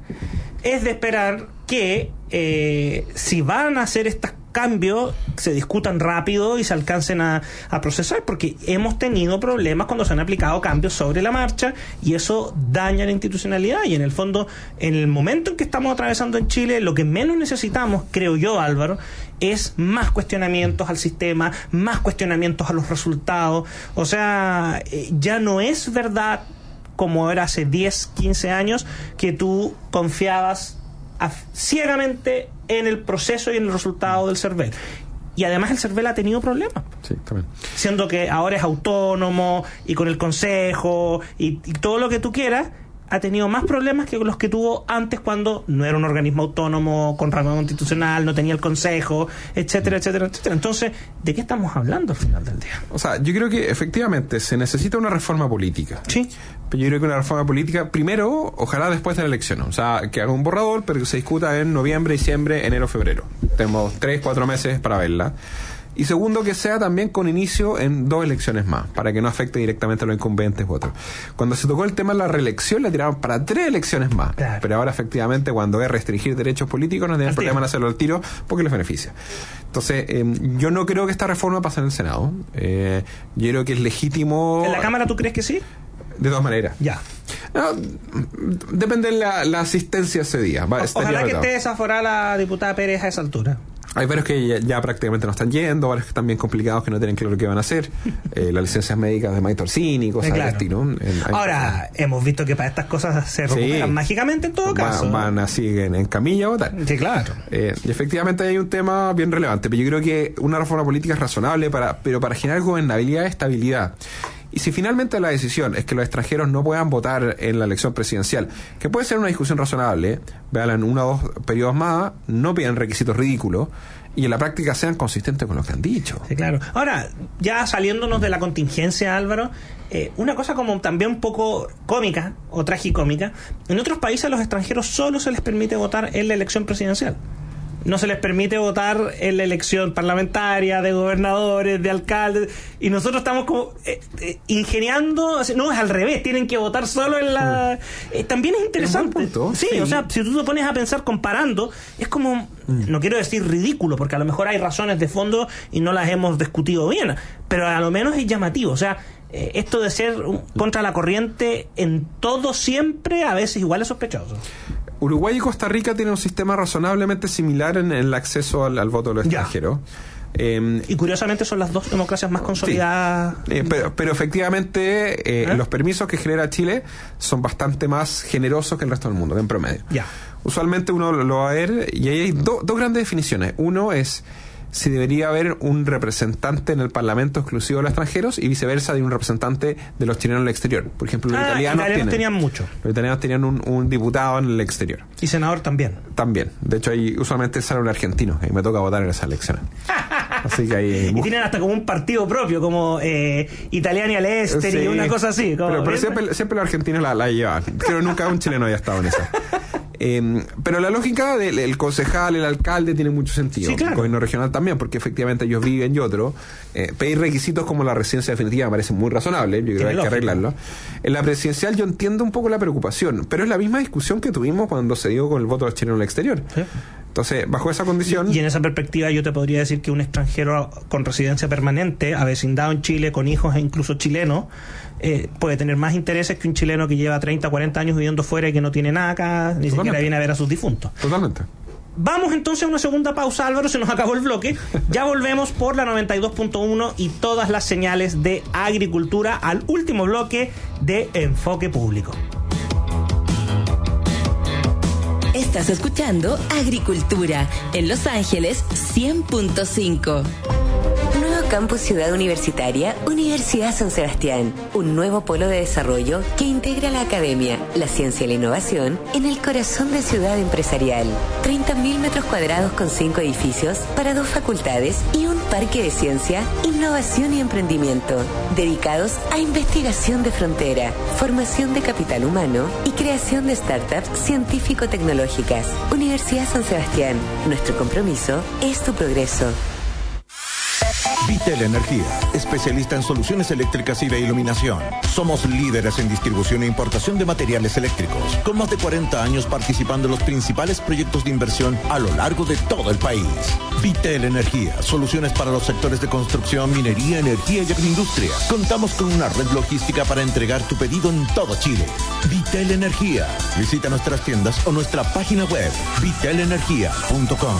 que si van a hacer estos cambios se discutan rápido y se alcancen a procesar, porque hemos tenido problemas cuando se han aplicado cambios sobre la marcha, y eso daña la institucionalidad. Y en el fondo, en el momento en que estamos atravesando en Chile, lo que menos necesitamos, creo yo, Álvaro, es más cuestionamientos al sistema, más cuestionamientos a los resultados. O sea, ya no es verdad, como era hace 10, 15 años, que tú confiabas ciegamente en el proceso y en el resultado del CERVEL. Y además el CERVEL ha tenido problemas. Sí, también. Siendo que ahora es autónomo y con el consejo y todo lo que tú quieras, ha tenido más problemas que los que tuvo antes, cuando no era un organismo autónomo con rango constitucional, no tenía el consejo, etcétera, etcétera, etcétera. Entonces, ¿de qué estamos hablando al final del día? O sea, yo creo que efectivamente se necesita una reforma política. Sí. Pero yo creo que una reforma política, primero, ojalá después de la elección. O sea, que haga un borrador, pero que se discuta en noviembre, diciembre, enero, febrero. Tenemos 3-4 meses para verla. Y segundo, que sea también con inicio en 2 elecciones más, para que no afecte directamente a los incumbentes u otros. Cuando se tocó el tema de la reelección, la tiraron para 3 elecciones más. Claro. Pero ahora, efectivamente, cuando es restringir derechos políticos, no tienen problema en hacerlo al tiro, porque les beneficia. Entonces, yo no creo que esta reforma pase en el Senado. Yo creo que es legítimo. ¿En la Cámara tú crees que sí? De todas maneras. Ya. No, depende de la asistencia ese día. Ojalá que esté desaforada la diputada Pérez a esa altura. Hay varios que ya prácticamente no están yendo, varios que están bien complicados, que no tienen claro qué van a hacer. Las licencias médicas de Mike Torsini, cosas del estilo. Ahora, hemos visto que para estas cosas se recuperan mágicamente en todo caso. Van así en camilla a votar. Sí, claro. Y efectivamente hay un tema bien relevante, pero yo creo que una reforma política es razonable, pero para generar gobernabilidad y estabilidad. Y si finalmente la decisión es que los extranjeros no puedan votar en la elección presidencial, que puede ser una discusión razonable, véanla en 1 o 2 periodos más, no pidan requisitos ridículos y en la práctica sean consistentes con lo que han dicho. Sí, claro. Ahora, ya saliéndonos de la contingencia, Álvaro, una cosa como también un poco cómica o tragicómica: en otros países a los extranjeros solo se les permite votar en la elección presidencial. No se les permite votar en la elección parlamentaria, de gobernadores, de alcaldes, y nosotros estamos como ingeniando. No, es al revés, tienen que votar solo en la... también es interesante. Es un sí, o sea, si tú te pones a pensar comparando, es como, no quiero decir ridículo, porque a lo mejor hay razones de fondo y no las hemos discutido bien, pero a lo menos es llamativo. O sea, esto de ser contra la corriente en todo siempre, a veces igual es sospechoso. Uruguay y Costa Rica tienen un sistema razonablemente similar en el acceso al voto de los extranjeros. Y curiosamente son las dos democracias más consolidadas. Sí. Pero efectivamente los permisos que genera Chile son bastante más generosos que el resto del mundo, en promedio. Ya. Usualmente uno lo va a ver y ahí hay dos grandes definiciones. Uno es si debería haber un representante en el Parlamento exclusivo de los extranjeros y viceversa de un representante de los chilenos en el exterior. Por ejemplo, los italianos tenían mucho. Los italianos tenían un diputado en el exterior. Y senador también. También. De hecho, ahí usualmente sale un argentino y me toca votar en esa elección. Así que ahí... Y tienen hasta como un partido propio, como Italiani al Esteri, sí, y una cosa así. Como, pero siempre los argentinos la llevan. Creo que nunca un chileno haya estado en esa. Pero la lógica del concejal, el alcalde, tiene mucho sentido. Sí, claro. El gobierno regional también, porque efectivamente ellos viven y otro. Pedir requisitos como la residencia definitiva me parece muy razonable. Yo creo que hay que arreglarlo. En la presidencial yo entiendo un poco la preocupación, pero es la misma discusión que tuvimos cuando se dio con el voto de los chilenos en el exterior. Sí. Entonces, bajo esa condición... Y en esa perspectiva yo te podría decir que un extranjero con residencia permanente, avecindado en Chile, con hijos e incluso chilenos, puede tener más intereses que un chileno que lleva 30, 40 años viviendo fuera y que no tiene nada acá, ni siquiera viene a ver a sus difuntos. Totalmente. Vamos entonces a una segunda pausa, Álvaro, se nos acabó el bloque. Ya volvemos por la 92.1 y todas las señales de agricultura al último bloque de Enfoque Público. Estás escuchando Agricultura en Los Ángeles 100.5. Nuevo Campus Ciudad Universitaria, Universidad San Sebastián. Un nuevo polo de desarrollo que integra la academia, la ciencia y la innovación en el corazón de Ciudad Empresarial. 30.000 metros cuadrados con 5 edificios para 2 facultades y un parque de ciencia, innovación y emprendimiento, dedicados a investigación de frontera, formación de capital humano y creación de startups científico-tecnológicas. Universidad San Sebastián, nuestro compromiso es tu progreso. Vitel Energía, especialista en soluciones eléctricas y de iluminación. Somos líderes en distribución e importación de materiales eléctricos, con más de 40 años participando en los principales proyectos de inversión a lo largo de todo el país. Vitel Energía, soluciones para los sectores de construcción, minería, energía y agroindustria. Contamos con una red logística para entregar tu pedido en todo Chile. Vitel Energía. Visita nuestras tiendas o nuestra página web, vitelenergia.com.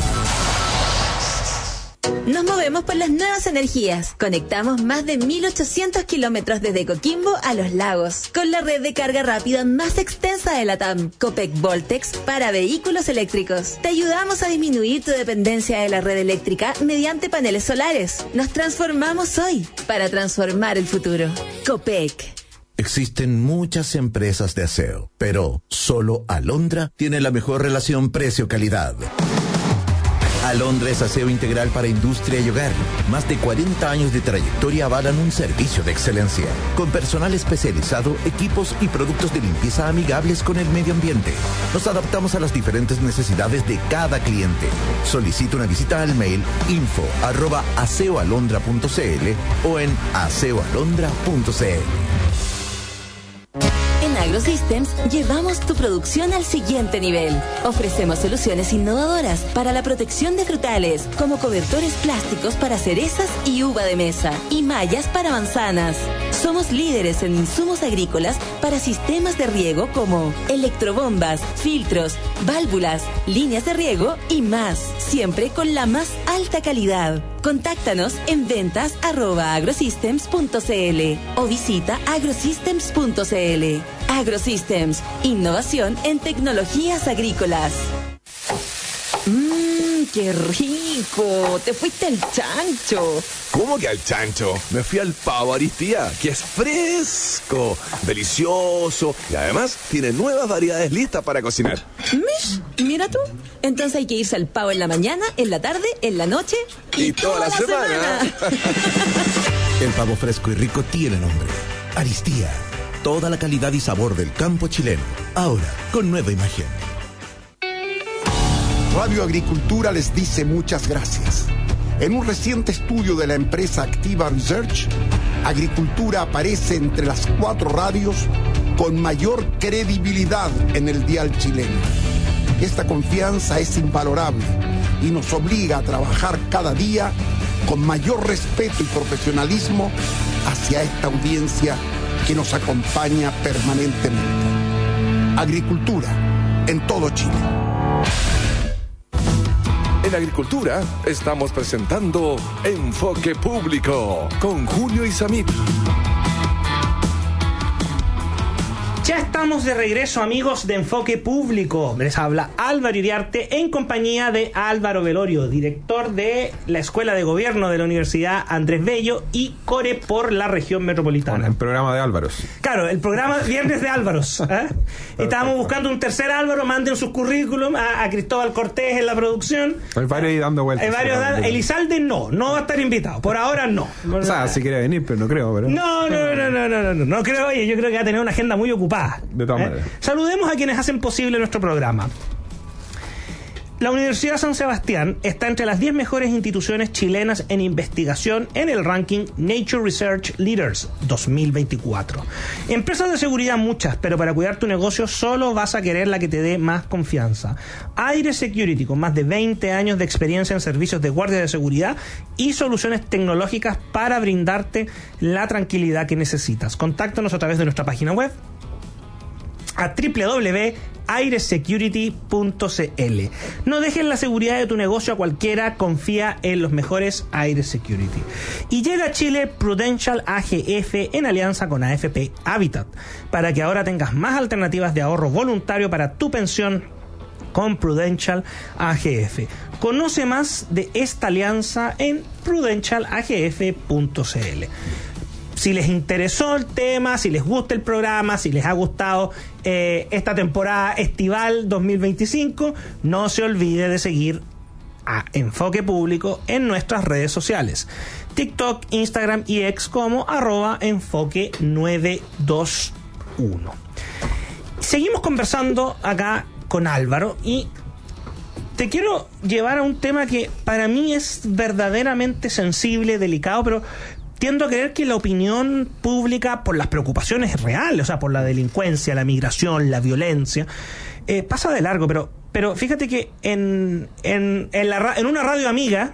Nos movemos por las nuevas energías. Conectamos más de 1.800 kilómetros desde Coquimbo a Los Lagos, con la red de carga rápida más extensa de la TAM, Copec Voltex, para vehículos eléctricos. Te ayudamos a disminuir tu dependencia de la red eléctrica mediante paneles solares. Nos transformamos hoy para transformar el futuro. Copec. Existen muchas empresas de aseo, pero solo Alondra tiene la mejor relación precio-calidad. Alondra es aseo integral para industria y hogar. Más de 40 años de trayectoria avalan un servicio de excelencia. Con personal especializado, equipos y productos de limpieza amigables con el medio ambiente. Nos adaptamos a las diferentes necesidades de cada cliente. Solicita una visita al mail info@aseoalondra.cl o en aseoalondra.cl. En AgroSystems llevamos tu producción al siguiente nivel. Ofrecemos soluciones innovadoras para la protección de frutales, como cobertores plásticos para cerezas y uva de mesa, y mallas para manzanas. Somos líderes en insumos agrícolas para sistemas de riego como electrobombas, filtros, válvulas, líneas de riego y más, siempre con la más alta calidad. Contáctanos en ventas@agrosystems.cl o visita agrosystems.cl. AgroSystems, innovación en tecnologías agrícolas. ¡Qué rico! ¡Te fuiste al chancho! ¿Cómo que al chancho? Me fui al pavo Aristía, que es fresco, delicioso y además tiene nuevas variedades listas para cocinar. Mish, mira tú. Entonces hay que irse al pavo en la mañana, en la tarde, en la noche y toda la semana. El pavo fresco y rico tiene nombre: Aristía. Toda la calidad y sabor del campo chileno, ahora con nueva imagen. Radio Agricultura les dice muchas gracias. En un reciente estudio de la empresa Activa Research, Agricultura aparece entre las 4 radios con mayor credibilidad en el dial chileno. Esta confianza es invalorable y nos obliga a trabajar cada día con mayor respeto y profesionalismo hacia esta audiencia que nos acompaña permanentemente. Agricultura en todo Chile. En agricultura estamos presentando Enfoque Público con Julio Isamit. Ya estamos de regreso, amigos de Enfoque Público. Les habla Álvaro Iriarte en compañía de Álvaro Velorio, director de la Escuela de Gobierno de la Universidad Andrés Bello y core por la región metropolitana. Bueno, el programa de Álvaros. Claro, el programa Viernes de Álvaros. Estábamos buscando un tercer Álvaro, manden sus currículum a Cristóbal Cortés en la producción. Hay varios ahí dando vueltas. Elizalde no va a estar invitado. Por ahora no. O sea, si quiere venir, pero no creo. Pero... No creo. Oye, yo creo que va a tener una agenda muy ocupada. De todas maneras. Saludemos a quienes hacen posible nuestro programa. La Universidad San Sebastián está entre las 10 mejores instituciones chilenas en investigación en el ranking Nature Research Leaders 2024. Empresas de seguridad muchas, pero para cuidar tu negocio solo vas a querer la que te dé más confianza. Aire Security, con más de 20 años de experiencia en servicios de guardia de seguridad y soluciones tecnológicas para brindarte la tranquilidad que necesitas. Contáctanos a través de nuestra página web a www.airesecurity.cl. No dejes la seguridad de tu negocio a cualquiera, confía en los mejores Aire Security. Y llega a Chile Prudential AGF en alianza con AFP Habitat, para que ahora tengas más alternativas de ahorro voluntario para tu pensión con Prudential AGF. Conoce más de esta alianza en prudentialagf.cl. Si les interesó el tema, si les gusta el programa, si les ha gustado esta temporada estival 2025, no se olvide de seguir a Enfoque Público en nuestras redes sociales. TikTok, Instagram y X como @enfoque921. Seguimos conversando acá con Álvaro y te quiero llevar a un tema que para mí es verdaderamente sensible, delicado, pero tiendo a creer que la opinión pública, por las preocupaciones reales, o sea, por la delincuencia, la migración, la violencia, pasa de largo. Pero fíjate que en una radio amiga,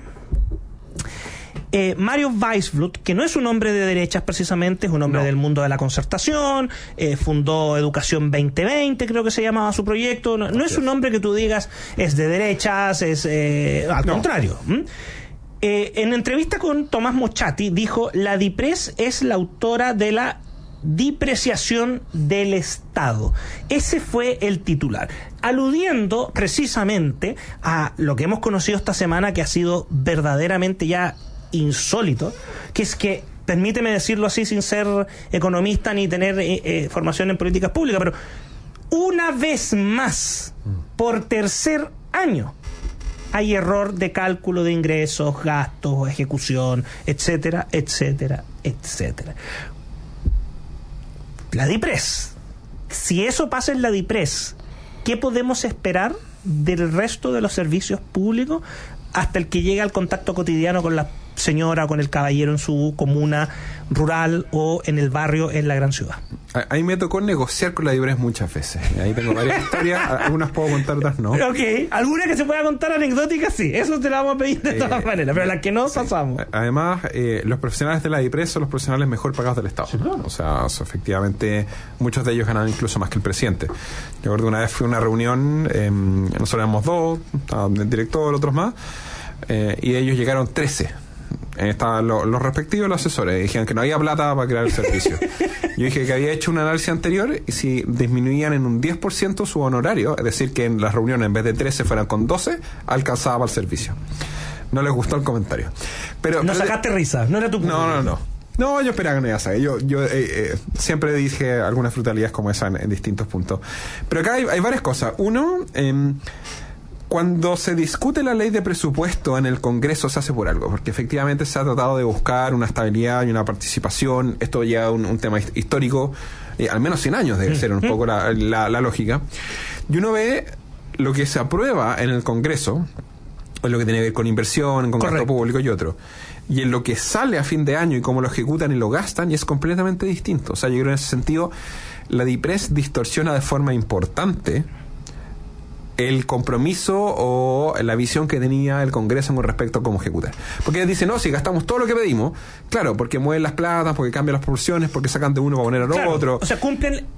Mario Weisblut, que no es un hombre de derechas precisamente, es un hombre del mundo de la concertación, fundó Educación 2020, creo que se llamaba su proyecto. No es un hombre que tú digas es de derechas, al contrario. En entrevista con Tomás Mochati dijo: la DIPRES es la autora de la depreciación del Estado. Ese fue el titular, aludiendo precisamente a lo que hemos conocido esta semana, que ha sido verdaderamente ya insólito, que es que, permíteme decirlo así sin ser economista ni tener formación en políticas públicas, pero una vez más, por tercer año, hay error de cálculo de ingresos, gastos, ejecución, etcétera, etcétera, etcétera. La DIPRES. Si eso pasa en la DIPRES, ¿qué podemos esperar del resto de los servicios públicos hasta el que llega al contacto cotidiano con la señora o con el caballero en su comuna rural o en el barrio en la gran ciudad? Ahí me tocó negociar con la DIPRES muchas veces. Ahí tengo varias historias, algunas puedo contar, otras no. Ok, algunas que se pueda contar anecdóticas, sí, eso te la vamos a pedir de todas maneras, pero las que no, pasamos. Además, los profesionales de la DIPRES son los profesionales mejor pagados del Estado. Sí, claro. O sea, efectivamente, muchos de ellos ganan incluso más que el presidente. Yo recuerdo una vez fui a una reunión, nosotros éramos 2, el director, otros más, y ellos llegaron 13. Estaban los respectivos los asesores, dijeron que no había plata para crear el servicio. Yo dije que había hecho un análisis anterior y si disminuían en un 10% su honorario, es decir, que en las reuniones en vez de 13 fueran con 12, alcanzaba para el servicio. No les gustó el comentario. No sacaste risa, no era tu público. No, yo esperaba que no iba a saber. Yo siempre dije algunas frutalidades como esa en distintos puntos. Pero acá hay varias cosas. Uno, cuando se discute la ley de presupuesto en el Congreso se hace por algo, porque efectivamente se ha tratado de buscar una estabilidad y una participación. Esto ya es un tema histórico, al menos 100 años debe ser un poco la lógica. Y uno ve lo que se aprueba en el Congreso, es lo que tiene que ver con inversión, con gasto público y otro. Y en lo que sale a fin de año y cómo lo ejecutan y lo gastan, y es completamente distinto. O sea, yo creo en ese sentido, la DIPRES distorsiona de forma importante el compromiso o la visión que tenía el Congreso con respecto a cómo ejecutar. Porque ellos dicen, no, si gastamos todo lo que pedimos, claro, porque mueven las platas, porque cambian las proporciones, porque sacan de uno para poner al otro. O sea, cumplen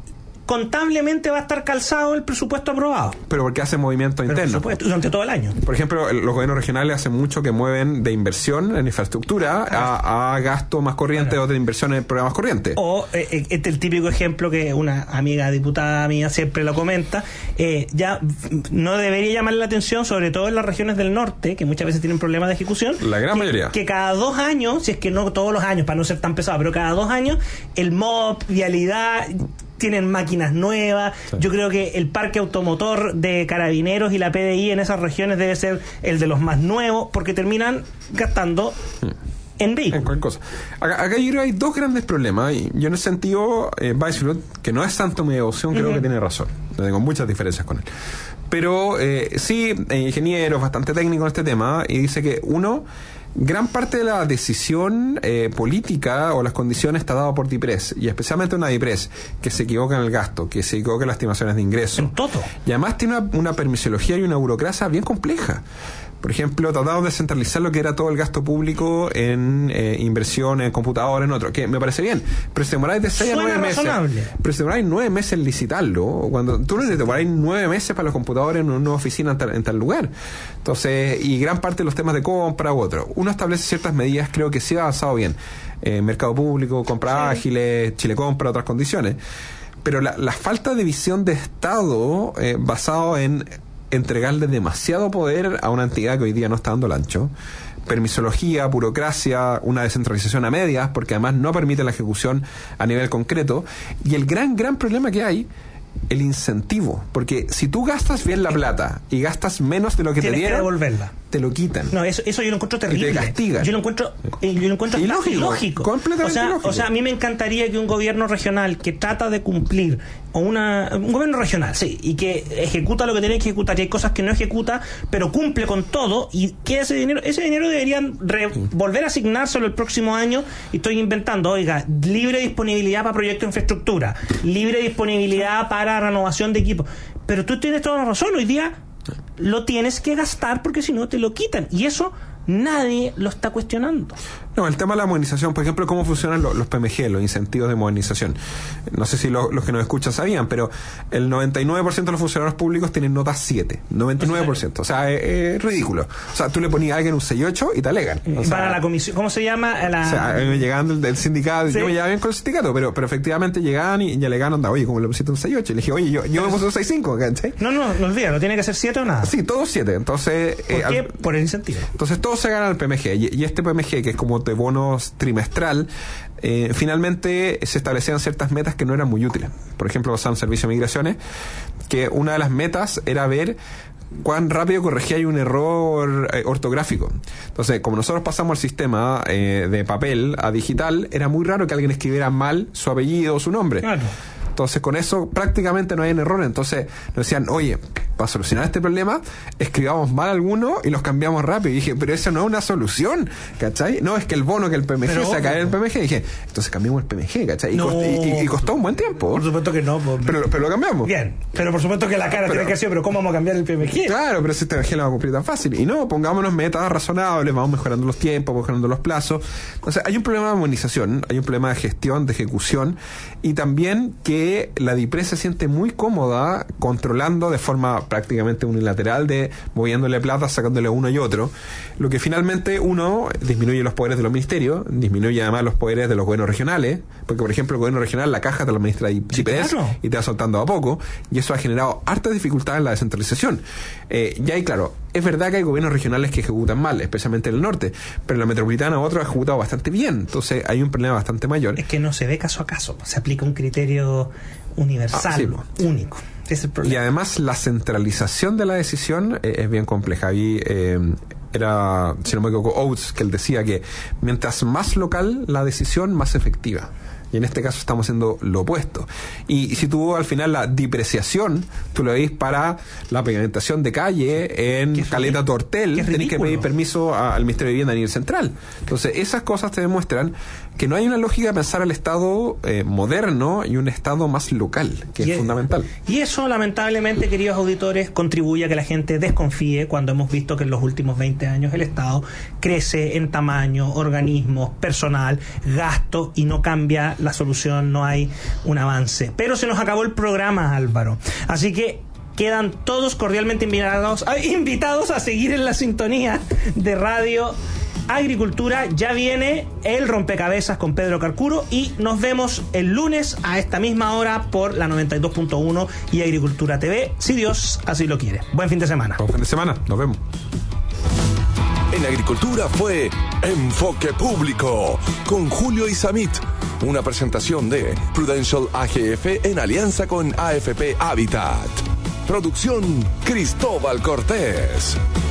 contablemente va a estar calzado el presupuesto aprobado. Pero porque hace movimiento interno. Durante todo el año. Por ejemplo, los gobiernos regionales hacen mucho que mueven de inversión en infraestructura a gasto más corriente o de inversión en programas corrientes. O este es el típico ejemplo que una amiga diputada mía siempre lo comenta. Ya no debería llamar la atención, sobre todo en las regiones del norte, que muchas veces tienen problemas de ejecución. La gran mayoría. Que cada 2 años, si es que no todos los años, para no ser tan pesado, pero cada 2 años, el MOP, vialidad, tienen máquinas nuevas. Sí. Yo creo que el parque automotor de Carabineros y la PDI en esas regiones debe ser el de los más nuevos, porque terminan gastando en vehículos. En cualquier cosa. Acá yo creo que hay 2 grandes problemas, y yo en ese sentido, Weisbrot, que no es tanto mi devoción, creo que tiene razón. Tengo muchas diferencias con él. Pero sí, ingeniero, bastante técnico en este tema, y dice que gran parte de la decisión política o las condiciones está dado por DIPRES, y especialmente una DIPRES que se equivoca en el gasto, que se equivoca en las estimaciones de ingreso. En todo. Y además tiene una permisología y una burocracia bien compleja. Por ejemplo, trataron de centralizar lo que era todo el gasto público en inversión, en computadores, en otro, que me parece bien, pero si demoráis de 6 a 9 meses. Pero si demoráis 9 meses en licitarlo, cuando tú no demoráis 9 meses para los computadores en una nueva oficina en tal lugar. Entonces, y gran parte de los temas de compra u otro. Uno establece ciertas medidas, creo que sí ha avanzado bien. Mercado público, compra ágiles, Chile Compra, otras condiciones. Pero la falta de visión de Estado basado en entregarle demasiado poder a una entidad que hoy día no está dando el ancho, permisología, burocracia, una descentralización a medias, porque además no permite la ejecución a nivel concreto, y el gran problema que hay, el incentivo, porque si tú gastas bien la plata y gastas menos de lo que te dieron, que devolverla. Te lo quitan. No, eso yo lo encuentro terrible. Y te castigan. Yo lo encuentro ilógico. Completamente ilógico. O sea, a mí me encantaría que un gobierno regional que trata de cumplir, o un gobierno regional, sí, y que ejecuta lo que tiene que ejecutar, y hay cosas que no ejecuta, pero cumple con todo, y que ese dinero deberían volver a asignárselo el próximo año. Y estoy inventando, oiga, libre disponibilidad para proyectos de infraestructura, libre disponibilidad para renovación de equipos. Pero tú tienes toda la razón, hoy día lo tienes que gastar porque si no te lo quitan, y eso nadie lo está cuestionando. No, el tema de la modernización, por ejemplo, cómo funcionan los PMG, los incentivos de modernización. No sé si los que nos escuchan sabían, pero el 99% de los funcionarios públicos tienen nota 7. 99%. O sea, es ridículo. O sea, tú le ponías a alguien un 6-8 y te alegan. Para la comisión, ¿cómo se llama? O sea, me llegaban del sindicato, ¿sí? Yo me llevaba bien con el sindicato, pero efectivamente llegaban y alegaban, oye, ¿cómo le pusiste un 6-8? Y le dije, oye, yo me puse un 6-5, ¿cachai? No olvídalo, tiene que ser 7 o nada. Sí, todos 7. Entonces, ¿por qué? Por el incentivo. Entonces, todos se ganan el PMG. Y este PMG, que es como de bonos trimestral, finalmente se establecían ciertas metas que no eran muy útiles. Por ejemplo, basado en servicio de migraciones, que una de las metas era ver cuán rápido corregía un error ortográfico. Entonces, como nosotros pasamos al sistema de papel a digital, era muy raro que alguien escribiera mal su apellido o su nombre. Claro. Entonces, con eso prácticamente no hay error. Entonces, nos decían, oye, para solucionar este problema, escribamos mal algunos y los cambiamos rápido. Y dije, pero eso no es una solución, ¿cachai? No, es que el bono, que el PMG, pero se cae en el PMG. Y dije, entonces cambiamos el PMG, ¿cachai? Y costó un buen tiempo. Por supuesto que no. Pero lo cambiamos. Bien, pero por supuesto que la cara tiene que decir, pero ¿cómo vamos a cambiar el PMG? Claro, pero si este PMG lo vamos a cumplir tan fácil. Y no, pongámonos metas razonables, vamos mejorando los tiempos, mejorando los plazos. Entonces, hay un problema de armonización, hay un problema de gestión, de ejecución, y también que la DIPRES se siente muy cómoda controlando de forma prácticamente unilateral, de moviéndole plata, sacándole uno y otro, lo que finalmente disminuye los poderes de los ministerios, disminuye además los poderes de los gobiernos regionales, porque por ejemplo el gobierno regional, la caja te lo administra DIPRES, claro, y te va soltando a poco, y eso ha generado harta dificultad en la descentralización. Y ahí, claro, es verdad que hay gobiernos regionales que ejecutan mal, especialmente en el norte, pero en la metropolitana otros han ejecutado bastante bien. Entonces hay un problema bastante mayor. Es que no se ve caso a caso, se aplica un criterio universal, único. Es el problema. Y además la centralización de la decisión es bien compleja. Ahí era, si no me equivoco, Oates, que él decía que mientras más local la decisión, más efectiva. Y en este caso estamos haciendo lo opuesto. Y si tú al final la depreciación, tú lo veis para la pavimentación de calle en Caleta Tortel, tenés que pedir permiso al Ministerio de Vivienda a nivel central. Entonces esas cosas te demuestran que no hay una lógica de pensar al Estado moderno y un Estado más local, que es fundamental. Y eso, lamentablemente, queridos auditores, contribuye a que la gente desconfíe cuando hemos visto que en los últimos 20 años el Estado crece en tamaño, organismos, personal, gasto, y no cambia la solución, no hay un avance. Pero se nos acabó el programa, Álvaro. Así que quedan todos cordialmente invitados a seguir en la sintonía de Radio Agricultura. Ya viene el rompecabezas con Pedro Carcuro y nos vemos el lunes a esta misma hora por la 92.1 y Agricultura TV, si Dios así lo quiere. Buen fin de semana. Buen fin de semana, nos vemos. En Agricultura fue Enfoque Público con Julio Isamit, una presentación de Prudential AGF en alianza con AFP Habitat. Producción Cristóbal Cortés.